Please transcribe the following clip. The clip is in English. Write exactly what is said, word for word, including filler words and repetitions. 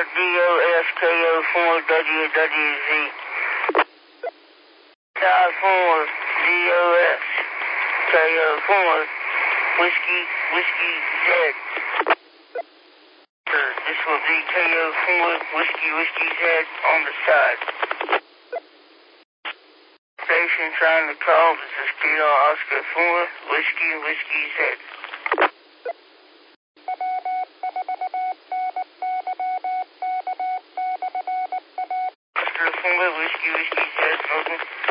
D O S K O four W W Z. Tower four D O S K O four Whiskey Whiskey Z. This will be K O four Whiskey Whiskey Z on the side. Station trying to call. This is Kilo Oscar four Whiskey Whiskey Z. Oscar four Whiskey Whiskey Z. Over.